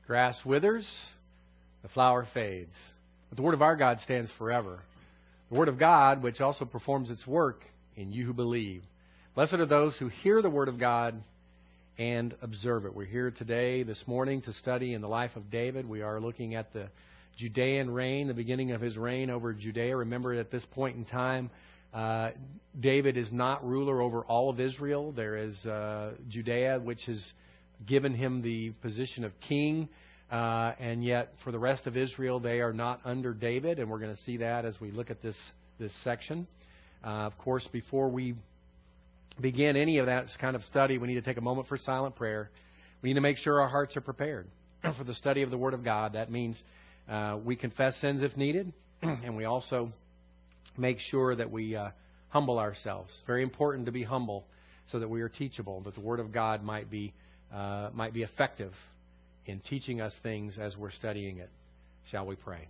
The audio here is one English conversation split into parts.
Grass withers, the flower fades, but the Word of our God stands forever. The Word of God, which also performs its work in you who believe. Blessed are those who hear the Word of God and observe it. We're here today, this morning, to study in the life of David. We are looking at the Judean reign, the beginning of his reign over Judea. Remember, at this point in time, David is not ruler over all of Israel. There is Judea, which has given him the position of king, and yet for the rest of Israel, they are not under David, and we're going to see that as we look at this section. Of course, before we begin any of that kind of study, we need to take a moment for silent prayer. We need to make sure our hearts are prepared for the study of the Word of God. That means we confess sins if needed, and we also make sure that we humble ourselves. Very important to be humble so that we are teachable, that the Word of God might be effective in teaching us things as we're studying it. Shall we pray?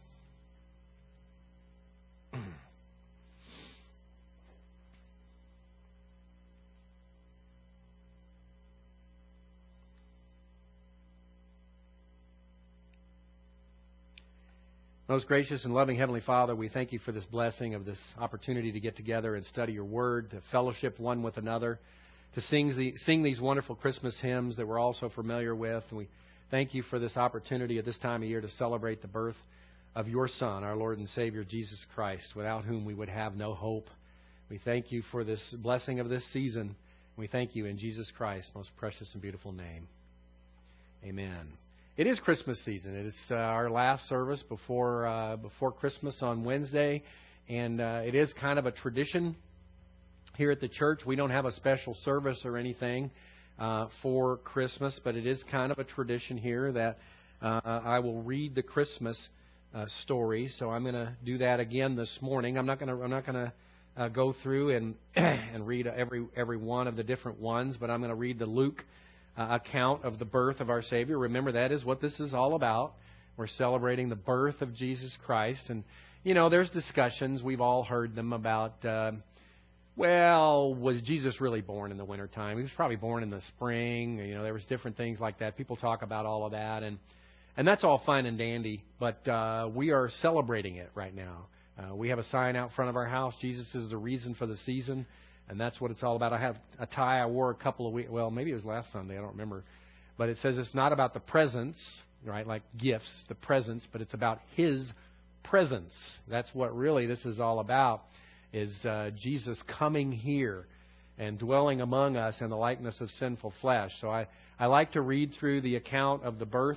Most gracious and loving Heavenly Father, we thank you for this blessing of this opportunity to get together and study your Word, to fellowship one with another, to sing these wonderful Christmas hymns that we're all so familiar with. And we thank you for this opportunity at this time of year to celebrate the birth of your Son, our Lord and Savior, Jesus Christ, without whom we would have no hope. We thank you for this blessing of this season. We thank you in Jesus Christ's most precious and beautiful name. Amen. It is Christmas season. It is our last service before Christmas on Wednesday, and it is kind of a tradition here at the church. We don't have a special service or anything for Christmas, but it is kind of a tradition here that I will read the Christmas story. So I'm going to do that again this morning. I'm not going to go through and read every one of the different ones, but I'm going to read the Luke account of the birth of our Savior. Remember, that is what this is all about. We're celebrating the birth of Jesus Christ. And, you know, there's discussions. We've all heard them about, was Jesus really born in the wintertime? He was probably born in the spring. You know, there was different things like that. People talk about all of that. And that's all fine and dandy. But we are celebrating it right now. We have a sign out front of our house. Jesus is the reason for the season. And that's what it's all about. I have a tie I wore a couple of weeks. Well, maybe it was last Sunday. I don't remember. But it says it's not about the presents, right, like gifts, the presents, but it's about His presence. That's what really this is all about, is Jesus coming here and dwelling among us in the likeness of sinful flesh. So I like to read through the account of the birth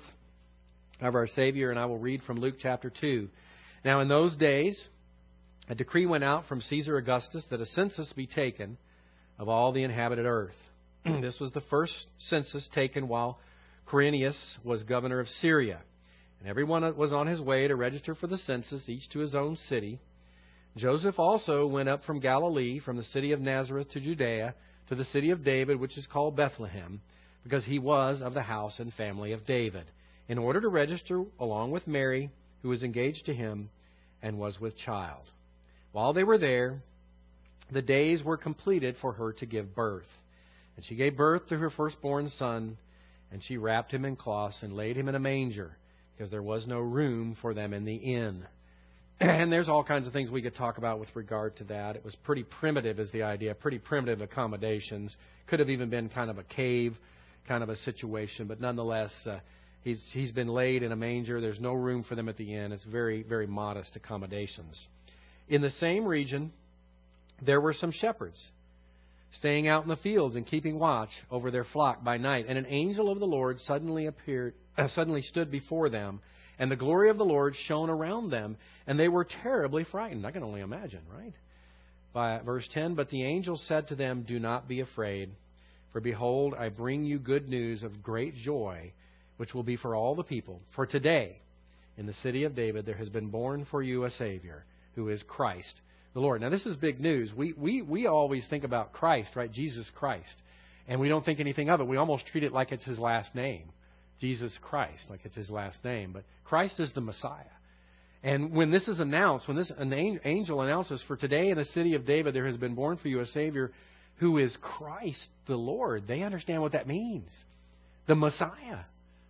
of our Savior, and I will read from Luke chapter 2. Now, in those days, a decree went out from Caesar Augustus that a census be taken of all the inhabited earth. This was the first census taken while Quirinius was governor of Syria. And everyone was on his way to register for the census, each to his own city. Joseph also went up from Galilee, from the city of Nazareth to Judea, to the city of David, which is called Bethlehem, because he was of the house and family of David, in order to register along with Mary, who was engaged to him and was with child. While they were there, the days were completed for her to give birth. And she gave birth to her firstborn son, and she wrapped him in cloths and laid him in a manger, because there was no room for them in the inn. And there's all kinds of things we could talk about with regard to that. It was pretty primitive is the idea, pretty primitive accommodations. Could have even been kind of a cave kind of a situation, but nonetheless, he's been laid in a manger. There's no room for them at the inn. It's very, very modest accommodations. In the same region, there were some shepherds staying out in the fields and keeping watch over their flock by night. And an angel of the Lord suddenly stood before them, and the glory of the Lord shone around them, and they were terribly frightened. I can only imagine, right? By verse 10, but the angel said to them, "Do not be afraid, for behold, I bring you good news of great joy, which will be for all the people. For today, in the city of David, there has been born for you a Savior, who is Christ the Lord." Now, this is big news. We always think about Christ, right? Jesus Christ. And we don't think anything of it. We almost treat it like it's His last name. Jesus Christ, like it's His last name. But Christ is the Messiah. And when this is announced, when an angel announces, "For today in the city of David there has been born for you a Savior who is Christ the Lord," they understand what that means. The Messiah.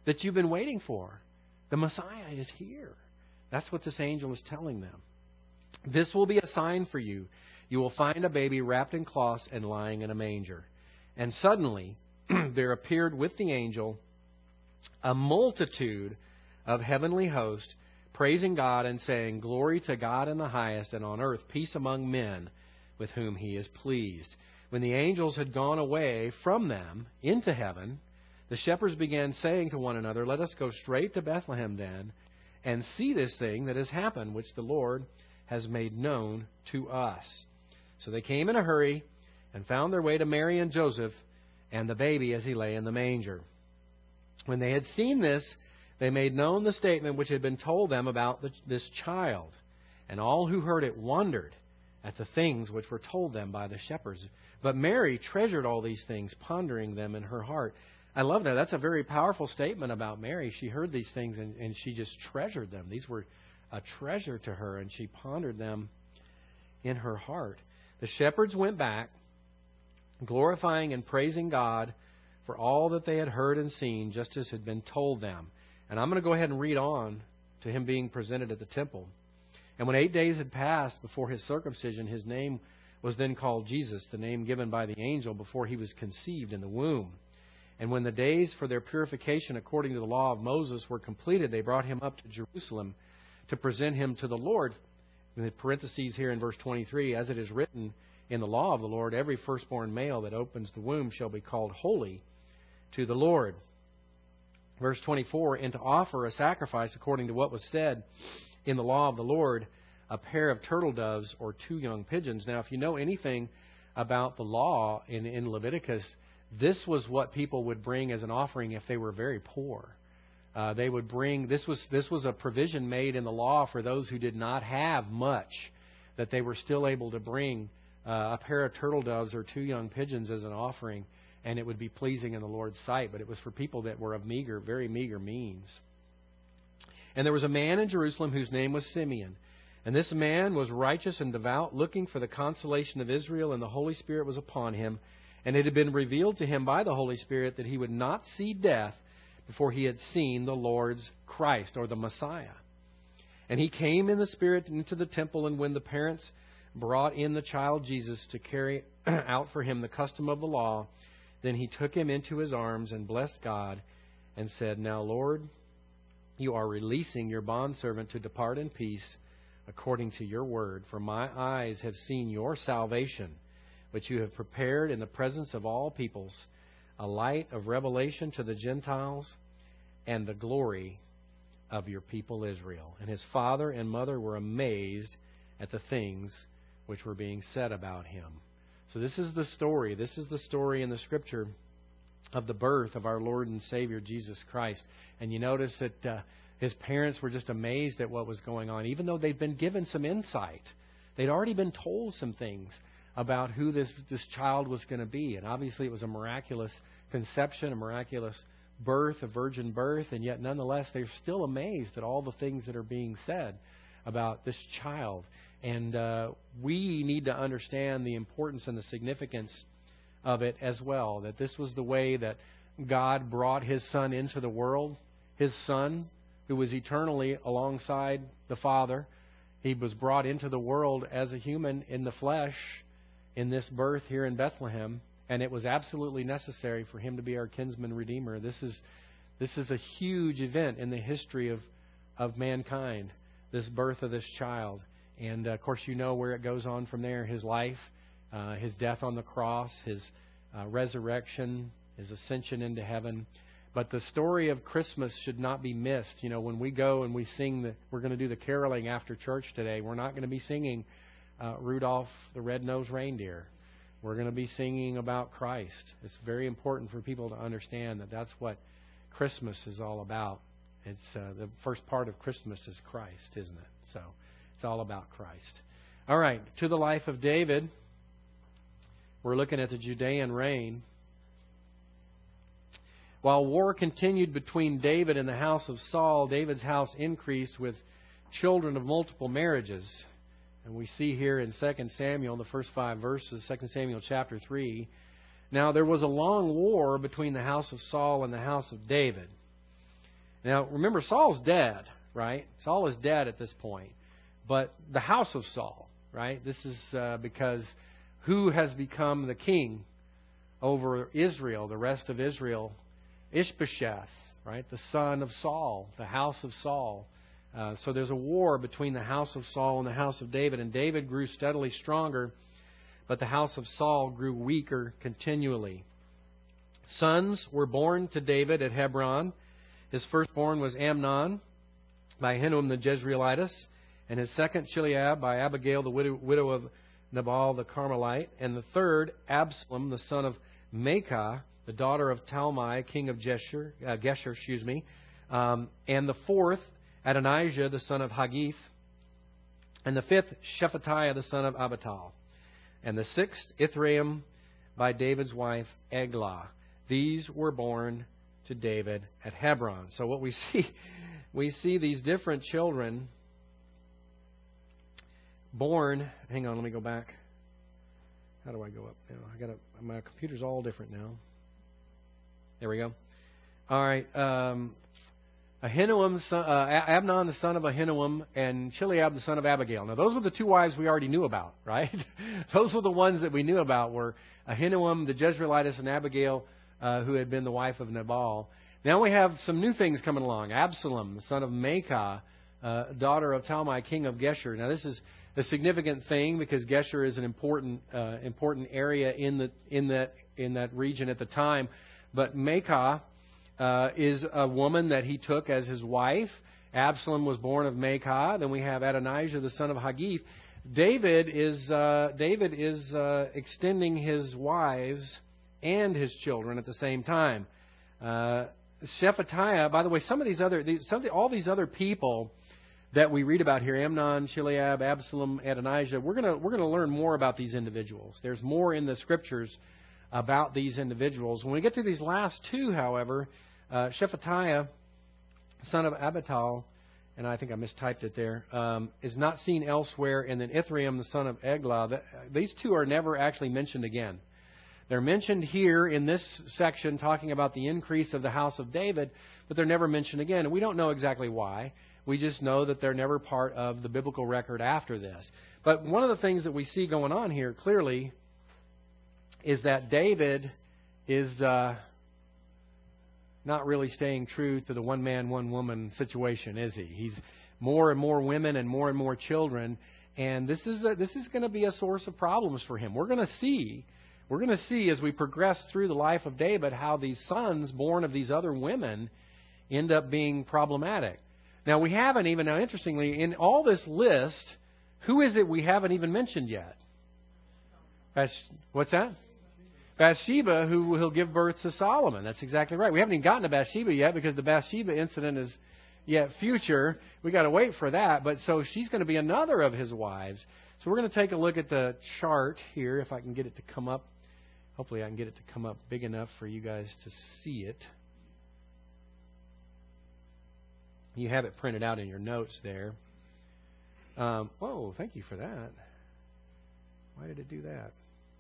that you've been waiting for. The Messiah is here. That's what this angel is telling them. This will be a sign for you. You will find a baby wrapped in cloths and lying in a manger. And suddenly there appeared with the angel a multitude of heavenly hosts, praising God and saying, Glory to God in the highest, and on earth peace among men with whom He is pleased. When the angels had gone away from them into heaven, the shepherds began saying to one another, Let us go straight to Bethlehem then, and see this thing that has happened, which the Lord has made known to us. So they came in a hurry and found their way to Mary and Joseph and the baby as he lay in the manger. When they had seen this, they made known the statement which had been told them about this child. And all who heard it wondered at the things which were told them by the shepherds. But Mary treasured all these things, pondering them in her heart. I love that. That's a very powerful statement about Mary. She heard these things and she just treasured them. These were a treasure to her, and she pondered them in her heart. The shepherds went back, glorifying and praising God for all that they had heard and seen, just as had been told them. And I'm going to go ahead and read on to Him being presented at the temple. And when 8 days had passed before His circumcision, His name was then called Jesus, the name given by the angel before He was conceived in the womb. And when the days for their purification according to the law of Moses were completed, they brought Him up to Jerusalem to present Him to the Lord. In the parentheses here in verse 23, as it is written in the law of the Lord, every firstborn male that opens the womb shall be called holy to the Lord. Verse 24, and to offer a sacrifice according to what was said in the law of the Lord, a pair of turtle doves or 2 young pigeons. Now, if you know anything about the law in Leviticus, this was what people would bring as an offering if they were very poor. They would bring, this was a provision made in the law for those who did not have much, that they were still able to bring a pair of turtle doves or 2 young pigeons as an offering, and it would be pleasing in the Lord's sight. But it was for people that were of meager, very meager means. And there was a man in Jerusalem whose name was Simeon. And this man was righteous and devout, looking for the consolation of Israel, and the Holy Spirit was upon him. And it had been revealed to him by the Holy Spirit that he would not see death before he had seen the Lord's Christ, or the Messiah. And he came in the Spirit into the temple, and when the parents brought in the child Jesus to carry out for him the custom of the law, then he took him into his arms and blessed God and said, Now, Lord, you are releasing your bondservant to depart in peace according to your word. For my eyes have seen your salvation, which you have prepared in the presence of all peoples, a light of revelation to the Gentiles and the glory of your people Israel. And his father and mother were amazed at the things which were being said about him. So this is the story. This is the story in the Scripture of the birth of our Lord and Savior Jesus Christ. And you notice that his parents were just amazed at what was going on, even though they'd been given some insight. They'd already been told some things about who this child was going to be. And obviously it was a miraculous conception, a miraculous birth, a virgin birth, and yet nonetheless they're still amazed at all the things that are being said about this child. And we need to understand the importance and the significance of it as well, that this was the way that God brought His Son into the world. His Son, who was eternally alongside the Father, He was brought into the world as a human in the flesh in this birth here in Bethlehem, and it was absolutely necessary for Him to be our kinsman redeemer. This is a huge event in the history of mankind, this birth of this child. And, of course, you know where it goes on from there. His life, His death on the cross, His resurrection, His ascension into heaven. But the story of Christmas should not be missed. You know, when we go and we sing, we're going to do the caroling after church today. We're not going to be singing Rudolph the Red-Nosed Reindeer. We're going to be singing about Christ. It's very important for people to understand that that's what Christmas is all about. It's the first part of Christmas is Christ, isn't it? So it's all about Christ. All right, to the life of David. We're looking at the Judean reign. While war continued between David and the house of Saul, David's house increased with children of multiple marriages. And we see here in 2 Samuel, the first 5 verses, 2 Samuel chapter 3. Now there was a long war between the house of Saul and the house of David. Now, remember, Saul's dead, right? Saul is dead at this point. But the house of Saul, right? This is because who has become the king over Israel, the rest of Israel? Ishbosheth, right? The son of Saul, the house of Saul. So there's a war between the house of Saul and the house of David. And David grew steadily stronger, but the house of Saul grew weaker continually. Sons were born to David at Hebron. His firstborn was Amnon by Ahinoam the Jezreelitess, and his second Chileab by Abigail the widow of Nabal the Carmelite, and the third Absalom the son of Maacah, the daughter of Talmai king of Geshur, and the fourth Adonijah the son of Haggith, and the fifth Shephatiah the son of Abital, and the sixth Ithream by David's wife Eglah. These were born to David at Hebron. So what we see these different children born. Hang on, let me go back. How do I go up now? My computer's all different now. There we go. All right. Ahinoam, Amnon the son of Ahinoam, and Chileab the son of Abigail. Now those were the two wives we already knew about, right? Those were the ones that we knew about, were Ahinoam the Jezreelitess and Abigail, who had been the wife of Nabal. Now we have some new things coming along. Absalom, the son of Maacah, daughter of Talmai, king of Geshur. Now this is a significant thing because Geshur is an important area in that region at the time. But Maacah is a woman that he took as his wife. Absalom was born of Maacah. Then we have Adonijah, the son of Haggith. David is extending his wives and his children at the same time. Shephatiah, by the way, all these other people that we read about here, Amnon, Chileab, Absalom, Adonijah, we're gonna learn more about these individuals. There's more in the scriptures about these individuals. When we get to these last two, however, Shephatiah, son of Abital, and I think I mistyped it there, is not seen elsewhere, and then Ithream, the son of Eglah. These two are never actually mentioned again. They're mentioned here in this section talking about the increase of the house of David, but they're never mentioned again. And we don't know exactly why. We just know that they're never part of the biblical record after this. But one of the things that we see going on here clearly is that David is not really staying true to the one man, one woman situation, is he? He's more and more women and more children. And this is going to be a source of problems for him. We're going to see as we progress through the life of David how these sons born of these other women end up being problematic. Now, we haven't even, interestingly, in all this list, who is it we haven't even mentioned yet? What's that? Bathsheba, who will give birth to Solomon. That's exactly right. We haven't even gotten to Bathsheba yet because the Bathsheba incident is yet future. We got to wait for that. But so she's going to be another of his wives. So we're going to take a look at the chart here, if I can get it to come up. Hopefully I can get it to come up big enough for you guys to see it. You have it printed out in your notes there. Thank you for that. Why did it do that?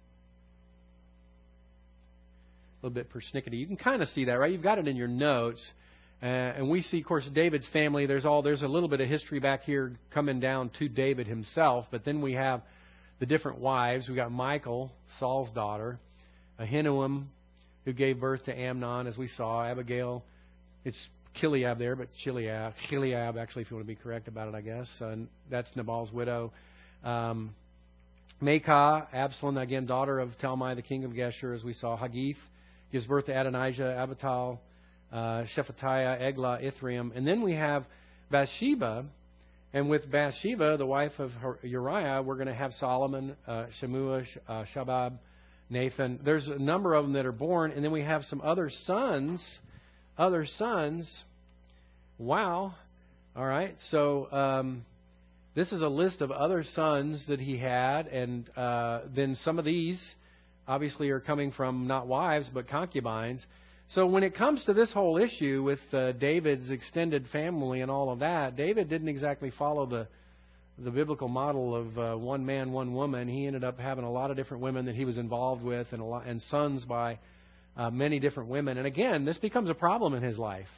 A little bit persnickety. You can kind of see that, right? You've got it in your notes. And we see, of course, David's family. There's a little bit of history back here coming down to David himself. But then we have the different wives. We've got Michal, Saul's daughter. Ahinoam, who gave birth to Amnon, as we saw. Abigail, it's Chileab there, but Chileab, actually, if you want to be correct about it, I guess. That's Nabal's widow. Maacah, Absalom, again, daughter of Talmai, the king of Geshur, as we saw. Haggith gives birth to Adonijah, Abital, Shephatiah, Eglah, Ithream. And then we have Bathsheba. And with Bathsheba, the wife of Uriah, we're going to have Solomon, Shemua, Shabab, Nathan. There's a number of them that are born. And then we have some other sons. Wow. All right. So this is a list of other sons that he had. And then some of these obviously are coming from not wives, but concubines. So when it comes to this whole issue with David's extended family and all of that, David didn't exactly follow the biblical model of one man, one woman. He ended up having a lot of different women that he was involved with, and sons by many different women. And again, this becomes a problem in his life.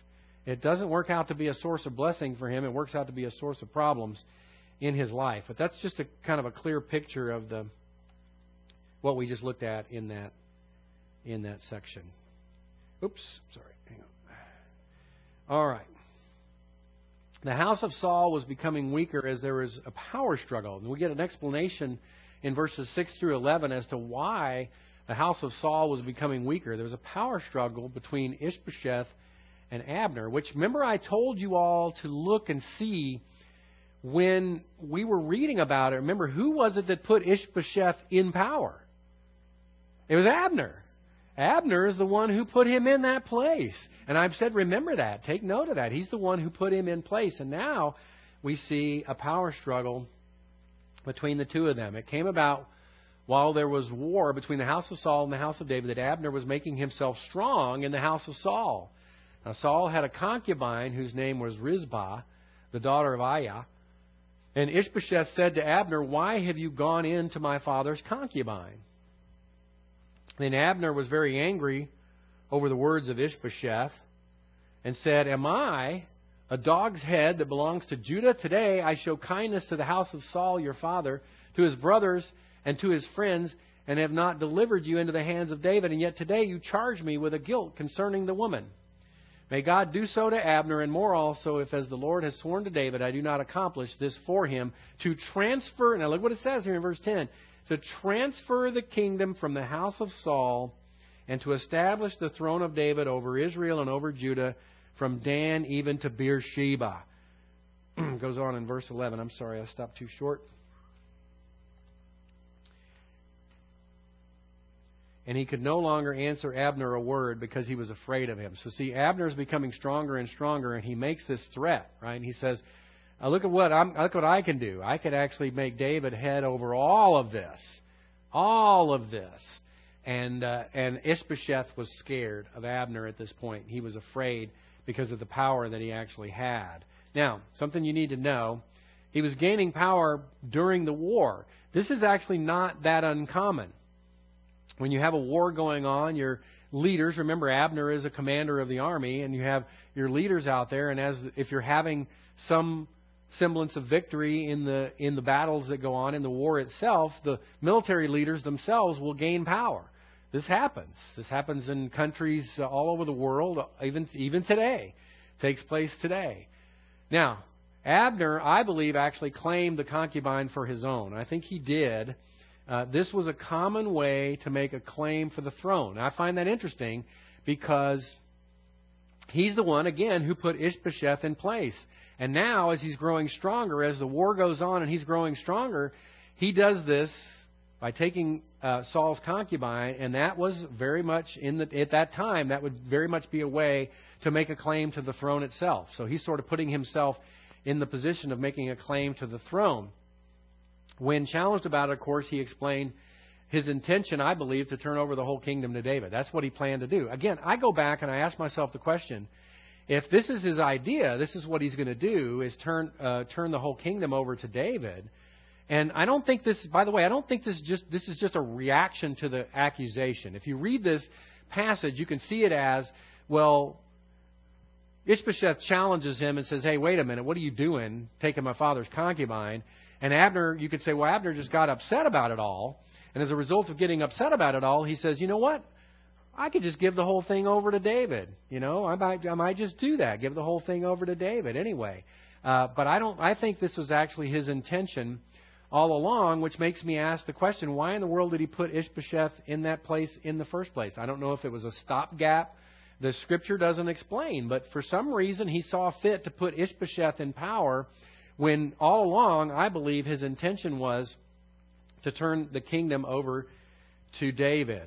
It doesn't work out to be a source of blessing for him. It works out to be a source of problems in his life. But that's just a kind of a clear picture of what we just looked at in that section. Oops, sorry. Hang on. All right. The house of Saul was becoming weaker as there was a power struggle. And we get an explanation in verses 6 through 11 as to why the house of Saul was becoming weaker. There was a power struggle between Ishbosheth and Abner, which, remember, I told you all to look and see when we were reading about it. Remember, who was it that put Ishbosheth in power? It was Abner. Abner is the one who put him in that place. And I've said, remember that. Take note of that. He's the one who put him in place. And now we see a power struggle between the two of them. It came about while there was war between the house of Saul and the house of David that Abner was making himself strong in the house of Saul. Now, Saul had a concubine whose name was Rizpah, the daughter of Aiah. And Ishbosheth said to Abner, "Why have you gone into my father's concubine?" Then Abner was very angry over the words of Ishbosheth and said, "Am I a dog's head that belongs to Judah? Today I show kindness to the house of Saul your father, to his brothers and to his friends, and have not delivered you into the hands of David. And yet today you charge me with a guilt concerning the woman. May God do so to Abner, and more also, if as the Lord has sworn to David, I do not accomplish this for him, to transfer," now look what it says here in verse 10, "to transfer the kingdom from the house of Saul and to establish the throne of David over Israel and over Judah from Dan even to Beersheba." Goes on in verse 11. I'm sorry, I stopped too short. And he could no longer answer Abner a word because he was afraid of him. So see, Abner is becoming stronger and stronger, and he makes this threat, right? And he says, look what I can do. I could actually make David head over all of this. All of this. And Ishbosheth was scared of Abner at this point. He was afraid because of the power that he actually had. Now, something you need to know, he was gaining power during the war. This is actually not that uncommon. When you have a war going on, your leaders, remember Abner is a commander of the army, and you have your leaders out there, and if you're having some semblance of victory in the battles that go on in the war itself, the military leaders themselves will gain power. This happens. This happens in countries all over the world, even today. It takes place today. Now, Abner, I believe, actually claimed the concubine for his own. I think he did. This was a common way to make a claim for the throne. I find that interesting because he's the one, again, who put Ishbosheth in place. And now, as he's growing stronger, as the war goes on and he's growing stronger, he does this by taking Saul's concubine, and that was very much, at that time, that would very much be a way to make a claim to the throne itself. So he's sort of putting himself in the position of making a claim to the throne. When challenged about it, of course, he explained his intention, I believe, to turn over the whole kingdom to David. That's what he planned to do. Again, I go back and I ask myself the question, if this is his idea, this is what he's going to do, is turn the whole kingdom over to David. And I don't think this, by the way, I don't think this is just a reaction to the accusation. If you read this passage, you can see it as, well, Ishbosheth challenges him and says, "Hey, wait a minute, what are you doing, taking my father's concubine?" And Abner, you could say, well, Abner just got upset about it all. And as a result of getting upset about it all, he says, you know what? I could just give the whole thing over to David. You know, I might just do that, give the whole thing over to David anyway. But I think this was actually his intention all along, which makes me ask the question, why in the world did he put Ishbosheth in that place in the first place? I don't know if it was a stopgap. The Scripture doesn't explain. But for some reason, he saw fit to put Ishbosheth in power when all along, I believe, his intention was to turn the kingdom over to David.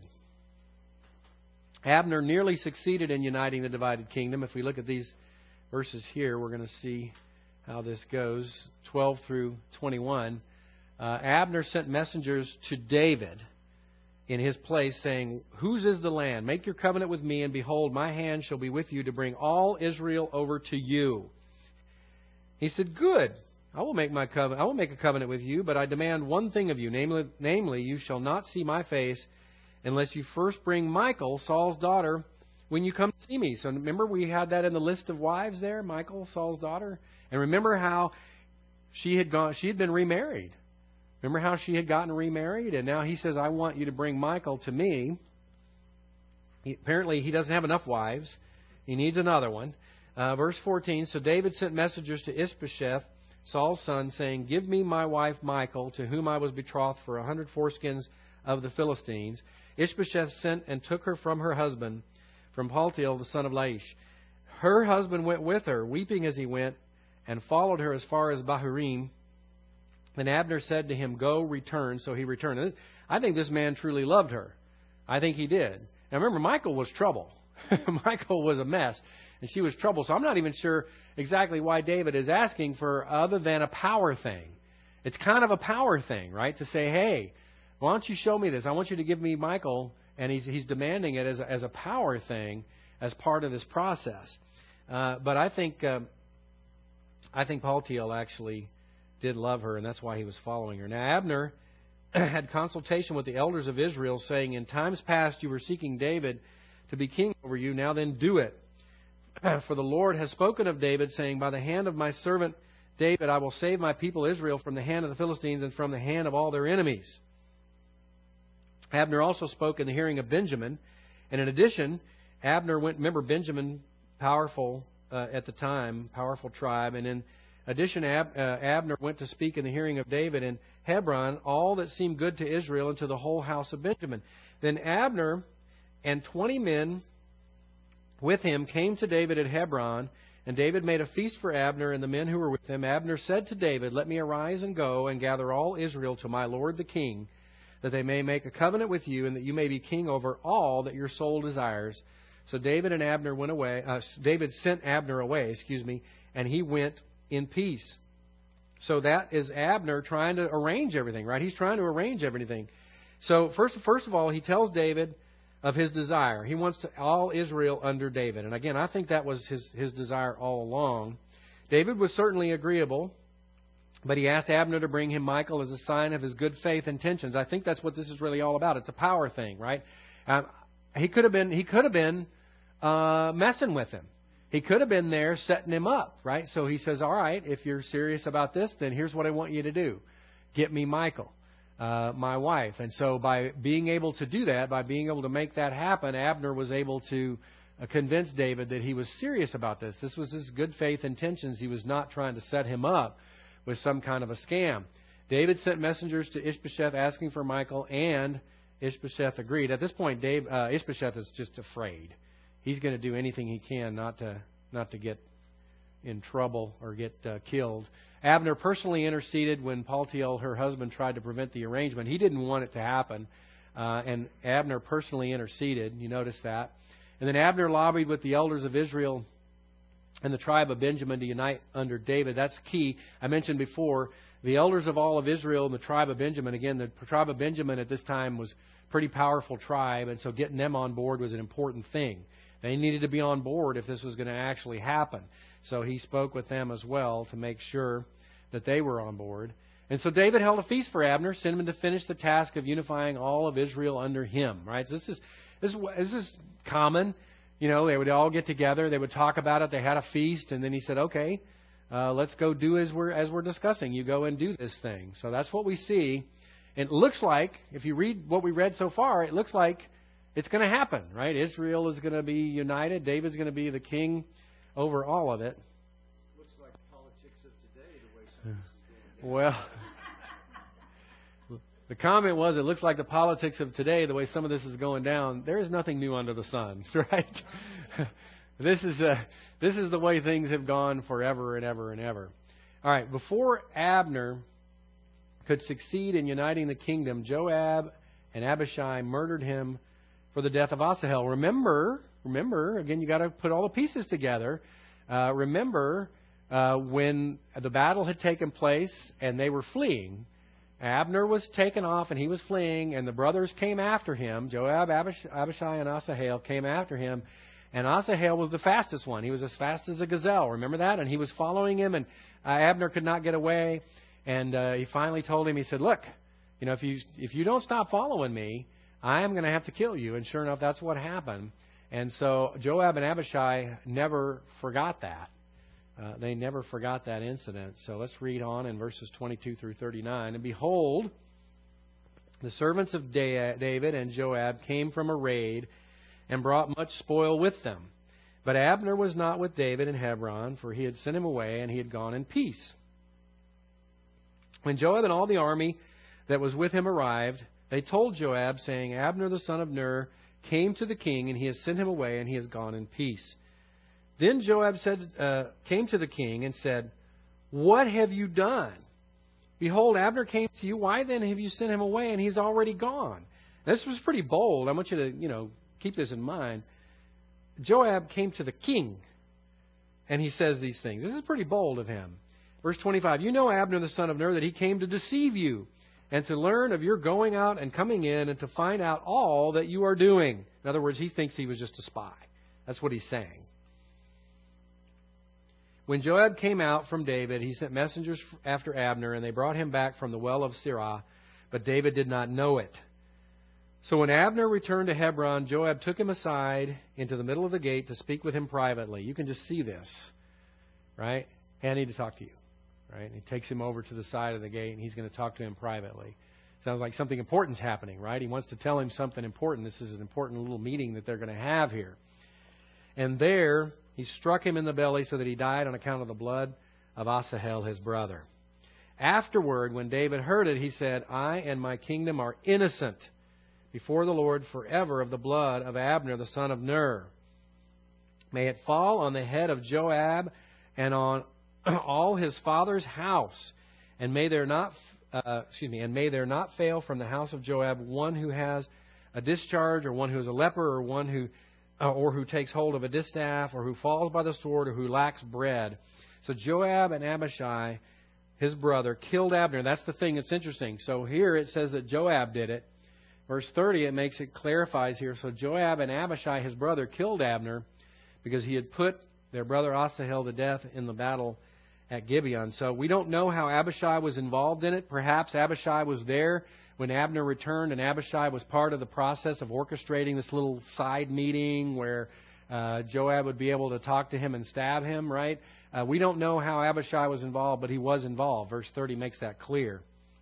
Abner nearly succeeded in uniting the divided kingdom. If we look at these verses here, we're going to see how this goes, 12 through 21. Abner sent messengers to David in his place, saying, "Whose is the land? Make your covenant with me, and behold, my hand shall be with you to bring all Israel over to you." He said, "Good, I will make a covenant with you, but I demand one thing of you, namely, you shall not see my face unless you first bring Michal, Saul's daughter, when you come to see me. So remember we had that in the list of wives there, Michal, Saul's daughter. And remember how she had been remarried. Remember how she had gotten remarried? And now he says, I want you to bring Michal to me. Apparently he doesn't have enough wives. He needs another one. Verse 14, so David sent messengers to Ishbosheth, Saul's son, saying, give me my wife Michal, to whom I was betrothed for 100 foreskins of the Philistines. Ishbosheth sent and took her from her husband, from Paltiel, the son of Laish. Her husband went with her, weeping as he went, and followed her as far as Bahurim. And Abner said to him, go, return. So he returned. And I think this man truly loved her. I think he did. Now remember, Michal was trouble. Michal was a mess, and she was trouble. So I'm not even sure exactly why David is asking for other than a power thing. It's kind of a power thing, right? To say, hey, why don't you show me this? I want you to give me Michal. And he's demanding it as a power thing, as part of this process. But I think Paltiel actually did love her, and that's why he was following her. Now Abner had consultation with the elders of Israel, saying, in times past you were seeking David to be king over you. Now then do it. For the Lord has spoken of David, saying, by the hand of my servant David I will save my people Israel from the hand of the Philistines and from the hand of all their enemies. Abner also spoke in the hearing of Benjamin. And in addition, Abner went, remember Benjamin, powerful at the time, powerful tribe. And in addition, Abner went to speak in the hearing of David in Hebron, all that seemed good to Israel and to the whole house of Benjamin. Then Abner and 20 men with him came to David at Hebron, and David made a feast for Abner and the men who were with him. Abner said to David, let me arise and go and gather all Israel to my lord the king, that they may make a covenant with you, and that you may be king over all that your soul desires. So David and Abner went away. David sent Abner away, and he went in peace. So that is Abner trying to arrange everything, right? He's trying to arrange everything. So first of all, he tells David of his desire. He wants all Israel under David. And again, I think that was his desire all along. David was certainly agreeable, but he asked Abner to bring him Michal as a sign of his good faith intentions. I think that's what this is really all about. It's a power thing, right? He could have been messing with him. He could have been there setting him up, right? So he says, all right, if you're serious about this, then here's what I want you to do. Get me Michal, my wife. And so by being able to do that, by being able to make that happen, Abner was able to convince David that he was serious about this. This was his good faith intentions. He was not trying to set him up with some kind of a scam. David sent messengers to Ishbosheth asking for Michal, and Ishbosheth agreed. At this point, Ishbosheth is just afraid. He's going to do anything he can not to get in trouble or get killed. Abner personally interceded when Paltiel, her husband, tried to prevent the arrangement. He didn't want it to happen, and Abner personally interceded. You notice that. And then Abner lobbied with the elders of Israel and the tribe of Benjamin to unite under David. That's key. I mentioned before, the elders of all of Israel and the tribe of Benjamin. Again, the tribe of Benjamin at this time was a pretty powerful tribe, and so getting them on board was an important thing. They needed to be on board if this was going to actually happen. So he spoke with them as well to make sure that they were on board. And so David held a feast for Abner, sent him to finish the task of unifying all of Israel under him. Right? So this is common. You know, they would all get together. They would talk about it. They had a feast, and then he said, "Okay, let's go do as we're discussing. You go and do this thing." So that's what we see. It looks like, if you read what we read so far, it looks like it's going to happen, right? Israel is going to be united. David's going to be the king over all of it. Looks like politics of today, the way some of this is going. Well, the comment was, it looks like the politics of today, the way some of this is going down. There is nothing new under the sun, right? This is the way things have gone forever and ever and ever. All right, before Abner could succeed in uniting the kingdom, Joab and Abishai murdered him for the death of Asahel. Remember, again, you got to put all the pieces together. Remember when the battle had taken place and they were fleeing. Abner was taken off and he was fleeing, and the brothers came after him. Joab, Abishai, and Asahel came after him. And Asahel was the fastest one. He was as fast as a gazelle. Remember that? And he was following him, and Abner could not get away. And he finally told him, he said, "Look, you know, if you don't stop following me, I am going to have to kill you." And sure enough, that's what happened. And so Joab and Abishai never forgot that. They never forgot that incident. So let's read on in verses 22 through 39. And behold, the servants of David and Joab came from a raid and brought much spoil with them. But Abner was not with David in Hebron, for he had sent him away, and he had gone in peace. When Joab and all the army that was with him arrived, they told Joab, saying, Abner the son of Ner came to the king, and he has sent him away, and he has gone in peace. Then Joab came to the king and said, What have you done? Behold, Abner came to you. Why then have you sent him away, and he's already gone? This was pretty bold. I want you to, keep this in mind. Joab came to the king, and he says these things. This is pretty bold of him. Verse 25, You know Abner the son of Ner, that he came to deceive you, and to learn of your going out and coming in, and to find out all that you are doing. In other words, he thinks he was just a spy. That's what he's saying. When Joab came out from David, he sent messengers after Abner, and they brought him back from the well of Sirah, but David did not know it. So when Abner returned to Hebron, Joab took him aside into the middle of the gate to speak with him privately. You can just see this, right? Hey, I need to talk to you, right? And he takes him over to the side of the gate, and he's going to talk to him privately. Sounds like something important's happening, right? He wants to tell him something important. This is an important little meeting that they're going to have here. And there, he struck him in the belly so that he died on account of the blood of Asahel, his brother. Afterward, when David heard it, he said, I and my kingdom are innocent before the Lord forever of the blood of Abner, the son of Ner. May it fall on the head of Joab and on all his father's house, and may there not fail from the house of Joab one who has a discharge, or one who is a leper, or one who takes hold of a distaff, or who falls by the sword, or who lacks bread. So Joab and Abishai, his brother, killed Abner. That's the thing that's interesting. So here it says that Joab did it. Verse 30, it clarifies here. So Joab and Abishai, his brother, killed Abner because he had put their brother Asahel to death in the battle at Gibeon. So we don't know how Abishai was involved in it. Perhaps Abishai was there when Abner returned, and Abishai was part of the process of orchestrating this little side meeting where Joab would be able to talk to him and stab him, right? We don't know how Abishai was involved, but he was involved. Verse 30 makes that clear.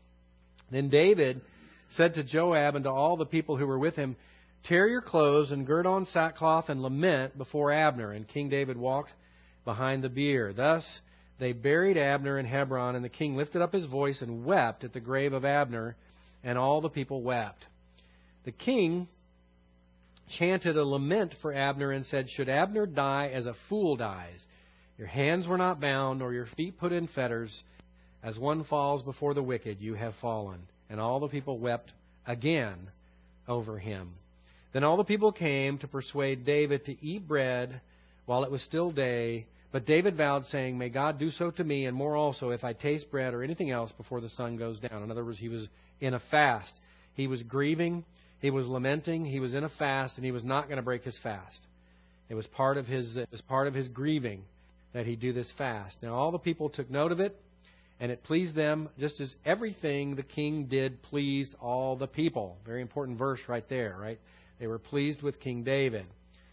Then David said to Joab and to all the people who were with him, Tear your clothes and gird on sackcloth and lament before Abner. And King David walked behind the bier. Thus they buried Abner in Hebron, and the king lifted up his voice and wept at the grave of Abner, and all the people wept. The king chanted a lament for Abner and said, Should Abner die as a fool dies? Your hands were not bound, nor your feet put in fetters. As one falls before the wicked, you have fallen. And all the people wept again over him. Then all the people came to persuade David to eat bread while it was still day. But David vowed, saying, May God do so to me, and more also, if I taste bread or anything else before the sun goes down. In other words, he was in a fast. He was grieving. He was lamenting. He was in a fast, and he was not going to break his fast. It was part of his grieving that he do this fast. Now all the people took note of it, and it pleased them, just as everything the king did pleased all the people. Very important verse right there, right? They were pleased with King David.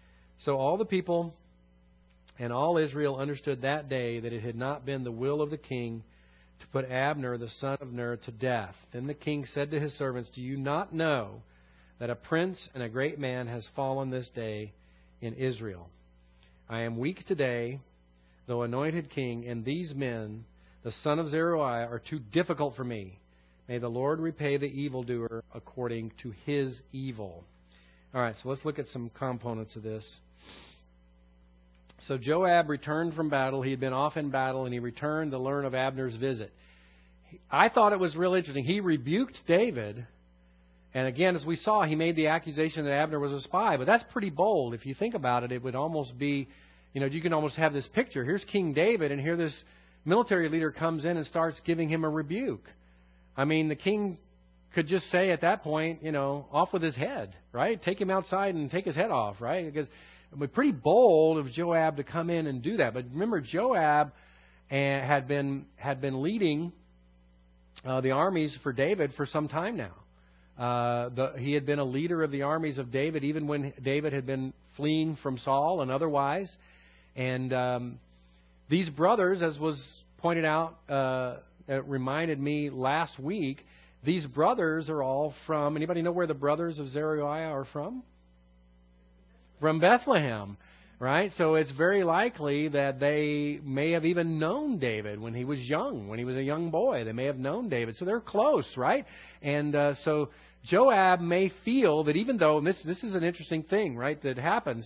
So all the people and all Israel understood that day that it had not been the will of the king to put Abner, the son of Ner, to death. Then the king said to his servants, Do you not know that a prince and a great man has fallen this day in Israel? I am weak today, though anointed king, and these men, the son of Zeruiah, are too difficult for me. May the Lord repay the evildoer according to his evil. All right, so let's look at some components of this. So Joab returned from battle. He had been off in battle, and he returned to learn of Abner's visit. I thought it was real interesting. He rebuked David, and again, as we saw, he made the accusation that Abner was a spy. But that's pretty bold. If you think about it, it would almost be, you can almost have this picture. Here's King David, and here this military leader comes in and starts giving him a rebuke. I mean, the king could just say at that point, off with his head, right? Take him outside and take his head off, right? Because it would be pretty bold of Joab to come in and do that. But remember, Joab had been leading the armies for David for some time now. He had been a leader of the armies of David, even when David had been fleeing from Saul and otherwise. And these brothers, as was pointed out, it reminded me last week, these brothers are all from, anybody know where the brothers of Zeruiah are from? From Bethlehem, right? So it's very likely that they may have even known David when he was young, when he was a young boy. They may have known David. So they're close, right? And so Joab may feel that even though, and this is an interesting thing, right, that happens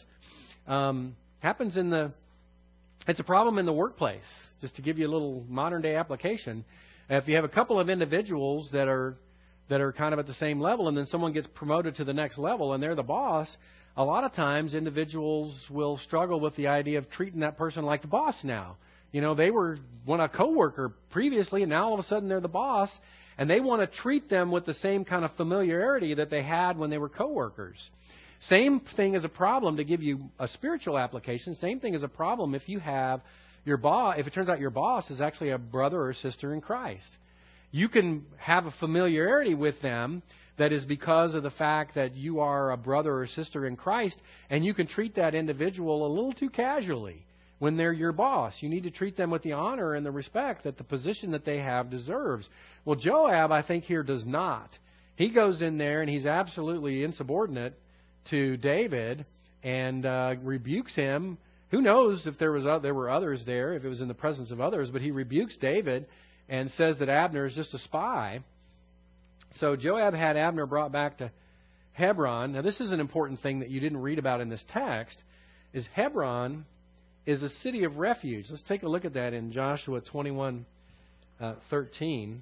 it's a problem in the workplace. Just to give you a little modern day application, if you have a couple of individuals that are kind of at the same level, and then someone gets promoted to the next level and they're the boss, a lot of times individuals will struggle with the idea of treating that person like the boss now. You know, they were a coworker previously, and now all of a sudden they're the boss, and they want to treat them with the same kind of familiarity that they had when they were coworkers. Same thing is a problem, to give you a spiritual application. Same thing is a problem if you have your boss, if it turns out your boss is actually a brother or sister in Christ. You can have a familiarity with them that is because of the fact that you are a brother or sister in Christ, and you can treat that individual a little too casually when they're your boss. You need to treat them with the honor and the respect that the position that they have deserves. Well, Joab, I think, here does not. He goes in there and he's absolutely insubordinate to David and rebukes him. Who knows if there were others there, if it was in the presence of others, but he rebukes David and says that Abner is just a spy. So Joab had Abner brought back to Hebron. Now, this is an important thing that you didn't read about in this text, is Hebron is a city of refuge. Let's take a look at that in Joshua 21:13.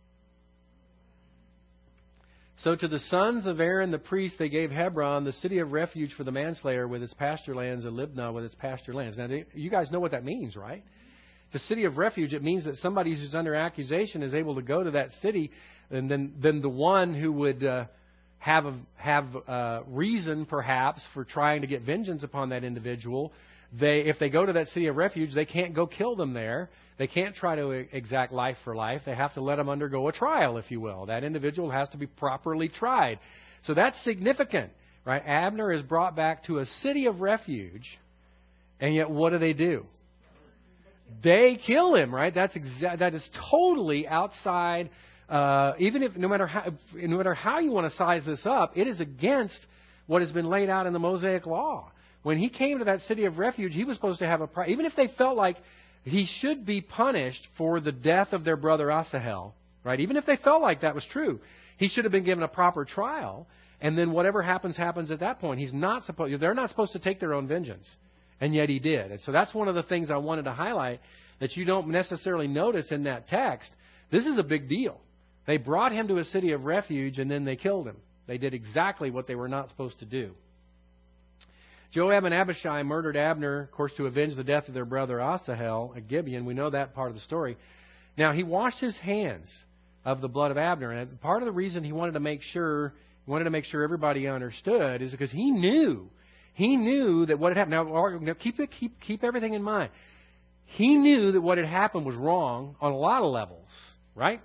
So to the sons of Aaron the priest they gave Hebron, the city of refuge for the manslayer, with its pasture lands, and Libnah with its pasture lands. Now, you guys know what that means, right? It's a city of refuge. It means that somebody who's under accusation is able to go to that city, and then the one who would have reason, perhaps, for trying to get vengeance upon that individual, if they go to that city of refuge, they can't go kill them there. They can't try to exact life for life. They have to let them undergo a trial, if you will. That individual has to be properly tried. So that's significant, right? Abner is brought back to a city of refuge, and yet what do? They kill him, right? That is totally outside. Even if no matter how you want to size this up, it is against what has been laid out in the Mosaic Law. When he came to that city of refuge, he was supposed to have even if they felt like he should be punished for the death of their brother Asahel, right? Even if they felt like that was true, he should have been given a proper trial, and then whatever happens at that point. They're not supposed to take their own vengeance, and yet he did. And so that's one of the things I wanted to highlight that you don't necessarily notice in that text. This is a big deal. They brought him to a city of refuge, and then they killed him. They did exactly what they were not supposed to do. Joab and Abishai murdered Abner, of course, to avenge the death of their brother Asahel at Gibeon. We know that part of the story. Now, he washed his hands of the blood of Abner. And part of the reason he wanted to make sure everybody understood is because he knew that what had happened. Now keep everything in mind. He knew that what had happened was wrong on a lot of levels, right?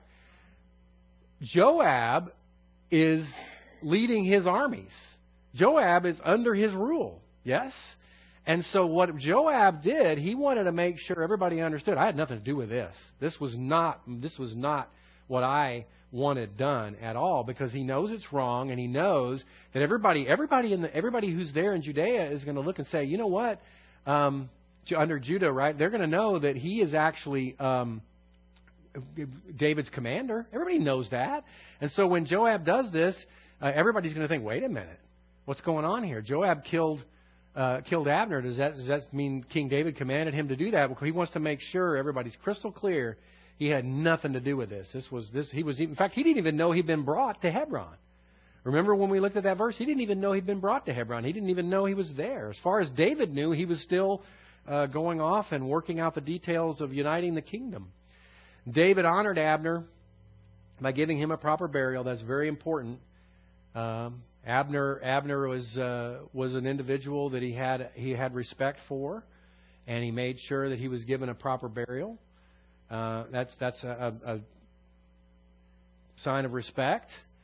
Joab is leading his armies. Joab is under his rule. Yes? And so what Joab did, he wanted to make sure everybody understood. I had nothing to do with this. This was not what I wanted done at all, because he knows it's wrong, and he knows that everybody who's there in Judea is going to look and say, you know what? Under Judah, right? They're going to know that he is actually David's commander. Everybody knows that. And so when Joab does this, everybody's going to think, wait a minute. What's going on here? Joab killed Abner. Does that mean King David commanded him to do that? Well, he wants to make sure everybody's crystal clear. He had nothing to do with this. In fact, he didn't even know he'd been brought to Hebron. Remember when we looked at that verse? He didn't even know he'd been brought to Hebron. He didn't even know he was there. As far as David knew, he was still going off and working out the details of uniting the kingdom. David honored Abner by giving him a proper burial. That's very important. Abner was an individual that he had respect for, and he made sure that he was given a proper burial. That's a sign of respect.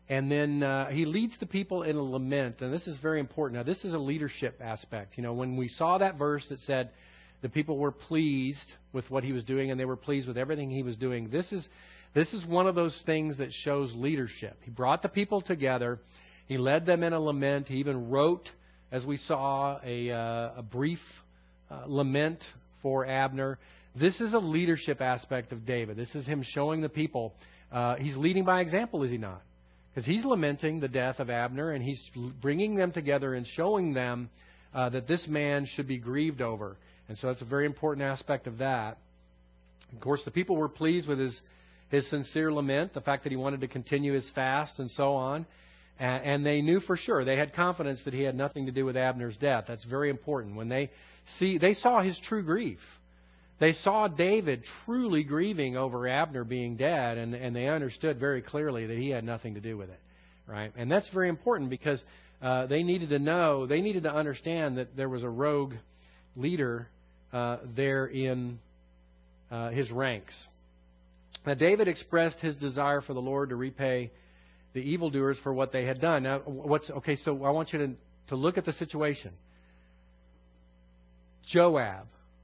And then he leads the people in a lament. And this is very important. Now, this is a leadership aspect. You know, when we saw that verse that said the people were pleased with what he was doing and they were pleased with everything he was doing, this is one of those things that shows leadership. He brought the people together. He led them in a lament. He even wrote, as we saw, a brief lament for Abner. This is a leadership aspect of David. This is him showing the people. He's leading by example, is he not? Because he's lamenting the death of Abner, and he's bringing them together and showing them that this man should be grieved over. And so that's a very important aspect of that. Of course, the people were pleased with his sincere lament, the fact that he wanted to continue his fast and so on. And they knew for sure, they had confidence that he had nothing to do with Abner's death. That's very important. When they saw his true grief. They saw David truly grieving over Abner being dead, and they understood very clearly that he had nothing to do with it, right? And that's very important because they needed to understand that there was a rogue leader there in his ranks. Now, David expressed his desire for the Lord to repay the evildoers for what they had done. Now, so I want you to look at the situation. Joab,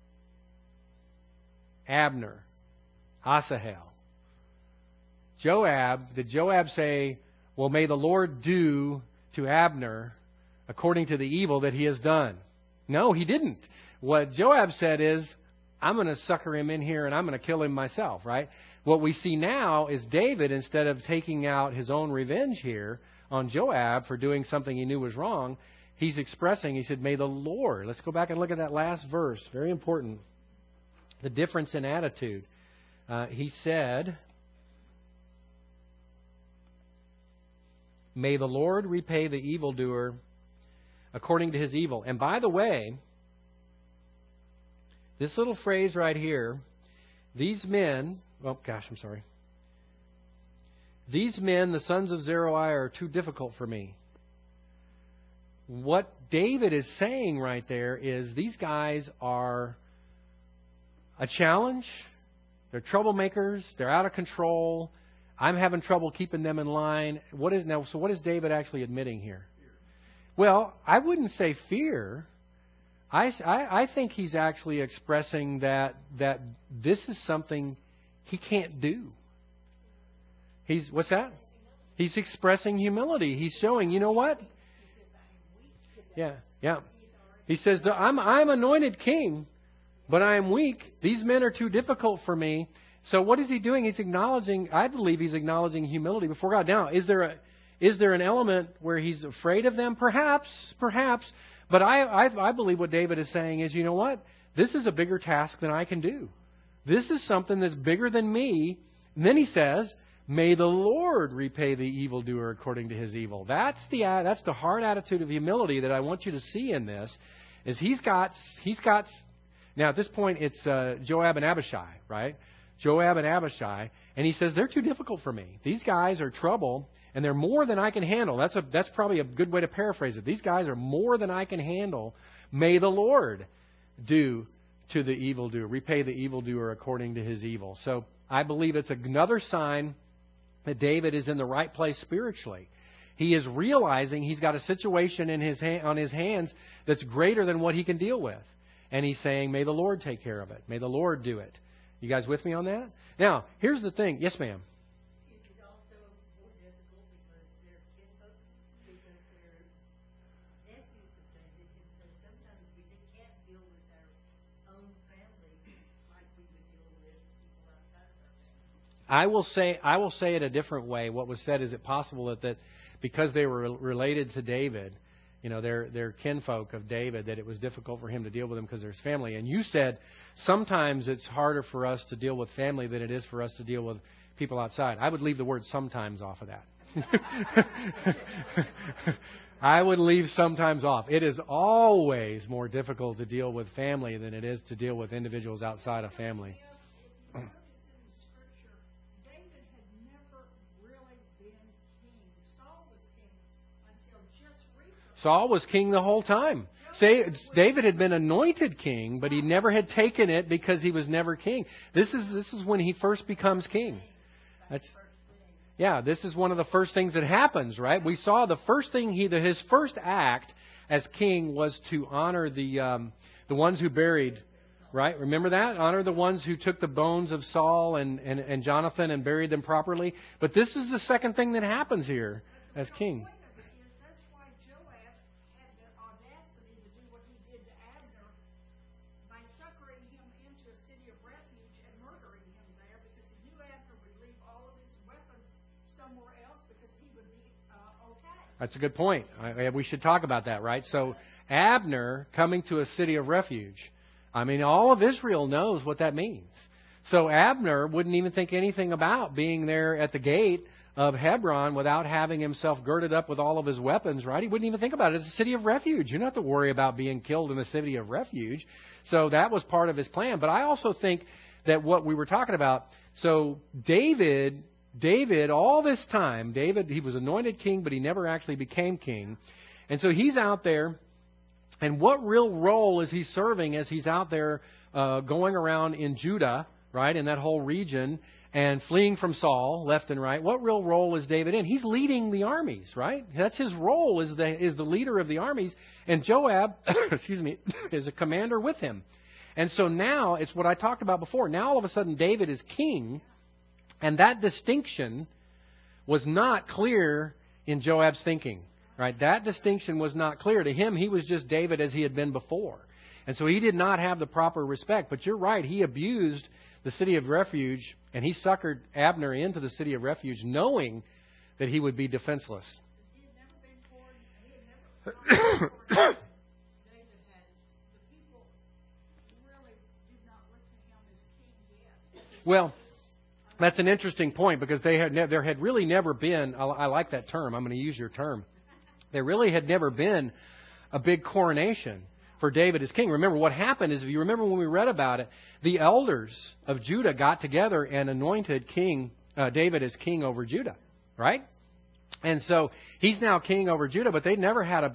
Abner, Asahel. Did Joab say, well, may the Lord do to Abner according to the evil that he has done? No, he didn't. What Joab said is, I'm going to sucker him in here and I'm going to kill him myself, right? What we see now is David, instead of taking out his own revenge here on Joab for doing something he knew was wrong, he's expressing, he said, may the Lord. Let's go back and look at that last verse. Very important. The difference in attitude. He said, may the Lord repay the evildoer according to his evil. And by the way, this little phrase right here, these men, these men, the sons of Zeruiah, are too difficult for me. What David is saying right there is these guys are a challenge. They're troublemakers. They're out of control. I'm having trouble keeping them in line. What is David actually admitting here? Fear. Well, I wouldn't say fear. I think he's actually expressing that this is something he can't do. What's that? He's expressing humility. He's showing, you know what? Yeah. He says, I'm anointed king, but I am weak. These men are too difficult for me. So what is he doing? He's acknowledging, I believe he's acknowledging humility before God. Now, is there an element where he's afraid of them? Perhaps. But I believe what David is saying is, you know what? This is a bigger task than I can do. This is something that's bigger than me. And then he says, may the Lord repay the evildoer according to his evil. That's the hard attitude of humility that I want you to see in this. Is he's got. Now at this point it's Joab and Abishai, right? Joab and Abishai, and he says they're too difficult for me. These guys are trouble, and they're more than I can handle. That's probably a good way to paraphrase it. These guys are more than I can handle. May the Lord do to the evildoer, repay the evildoer according to his evil. So I believe it's another sign that David is in the right place spiritually. He is realizing he's got a situation on his hands that's greater than what he can deal with. And he's saying, may the Lord take care of it. May the Lord do it. You guys with me on that? Now, here's the thing. Yes, ma'am. Is it also more difficult because they're kinfolk, because they're nephews of David, and so sometimes we just can't deal with our own family like we would deal with people outside of our family? I will say it a different way. What was said, is it possible that because they were related to David, you know, they're kinfolk of David, that it was difficult for him to deal with them because there's family. And you said sometimes it's harder for us to deal with family than it is for us to deal with people outside. I would leave the word sometimes off of that. I would leave sometimes off. It is always more difficult to deal with family than it is to deal with individuals outside of family. If you notice in the Scripture, David had never really been king. Saul was king until just recently. Saul was king the whole time. David had been anointed king, but he never had taken it because he was never king. This is when he first becomes king. Yeah, this is one of the first things that happens, right? We saw the first thing his first act as king was to honor the ones who buried, right? Remember that? Honor the ones who took the bones of Saul and Jonathan and buried them properly. But this is the second thing that happens here as king. That's why Joab had the audacity to do what he did to Abner by succouring him into a city of refuge and murdering him there, because he knew Abner would leave all of his weapons somewhere else because he would be okay. That's a good point. We should talk about that, right? So Abner coming to a city of refuge. I mean, all of Israel knows what that means. So Abner wouldn't even think anything about being there at the gate of Hebron without having himself girded up with all of his weapons, right? He wouldn't even think about it. It's a city of refuge. You don't have to worry about being killed in a city of refuge. So that was part of his plan. But I also think that what we were talking about, so David, all this time, he was anointed king, but he never actually became king. And so he's out there, and what real role is he serving as he's out there going around in Judah, right, in that whole region, and fleeing from Saul left and right? What real role is David in? He's leading the armies, right? That's his role, is the leader of the armies. And Joab, is a commander with him. And so now, it's what I talked about before. Now all of a sudden David is king, and that distinction was not clear in Joab's thinking, right? That distinction was not clear to him. He was just David as he had been before. And so he did not have the proper respect. But you're right, he abused the city of refuge, and he suckered Abner into the city of refuge, knowing that he would be defenseless. He had never been courted. He had never David had. The people really did not look to him as king yet. Well, that's an interesting point, because there had really never been, I like that term, I'm going to use your term, there really had never been a big coronation for David as king. Remember, what happened is, if you remember when we read about it, the elders of Judah got together and anointed David as king over Judah, right? And so he's now king over Judah, but they never had a